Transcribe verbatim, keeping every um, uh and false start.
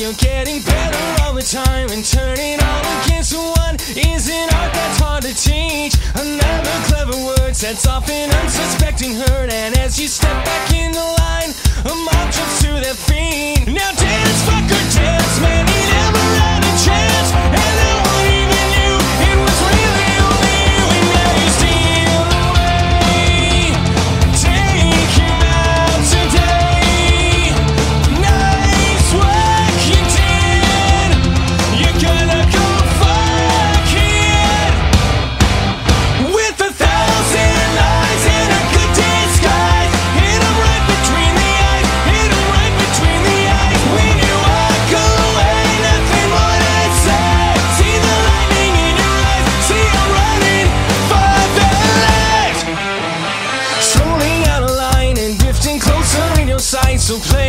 you're getting better all the time, and turning all against one is an art that's hard to teach. Another clever word sets off an unsuspecting herd, and as you step back in the line, a mob jumps to their feet. Now dance, fucker, dance, man, he never had a chance, and no one even knew it was really only you, and now you steal away. Take him out today. Nice work you did. You're gonna go fuck it. With a thousand eyes and a good disguise, hit him right between the eyes, hit him right between the eyes. When you walk away, nothing more to say. See the lightning in your eyes, see him running for the light. Strolling out of line and drifting closer in your sight, so play